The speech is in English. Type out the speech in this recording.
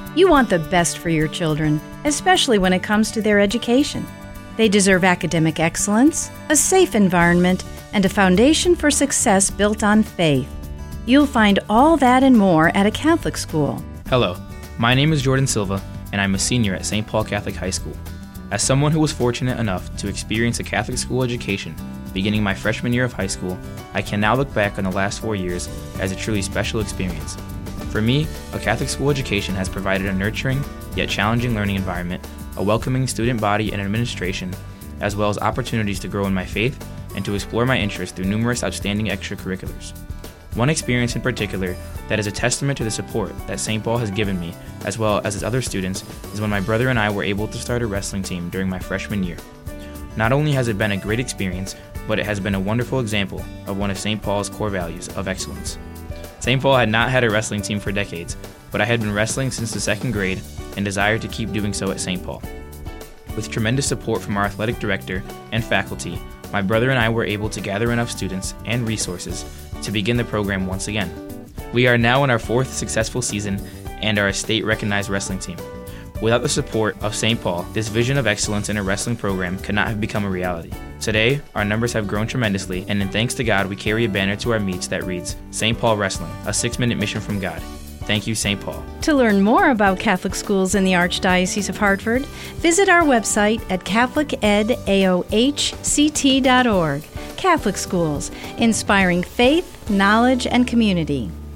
You want the best for your children, especially when it comes to their education. They deserve academic excellence, a safe environment, and a foundation for success built on faith. You'll find all that and more at a Catholic school. Hello, my name is Jordan Silva, and I'm a senior at St. Paul Catholic High School. As someone who was fortunate enough to experience a Catholic school education beginning my freshman year of high school, I can now look back on the last 4 years as a truly special experience. For me, a Catholic school education has provided a nurturing, yet challenging learning environment, a welcoming student body and administration, as well as opportunities to grow in my faith and to explore my interests through numerous outstanding extracurriculars. One experience in particular that is a testament to the support that St. Paul has given me, as well as its other students, is when my brother and I were able to start a wrestling team during my freshman year. Not only has it been a great experience, but it has been a wonderful example of one of St. Paul's core values of excellence. St. Paul had not had a wrestling team for decades, but I had been wrestling since the second grade and desired to keep doing so at St. Paul. With tremendous support from our athletic director and faculty, my brother and I were able to gather enough students and resources to begin the program once again. We are now in our 4th successful season and are a state-recognized wrestling team. Without the support of St. Paul, this vision of excellence in a wrestling program could not have become a reality. Today, our numbers have grown tremendously, and in thanks to God, we carry a banner to our meets that reads, St. Paul Wrestling, a 6-minute mission from God. Thank you, St. Paul. To learn more about Catholic schools in the Archdiocese of Hartford, visit our website at catholicedaohct.org. Catholic schools, inspiring faith, knowledge, and community.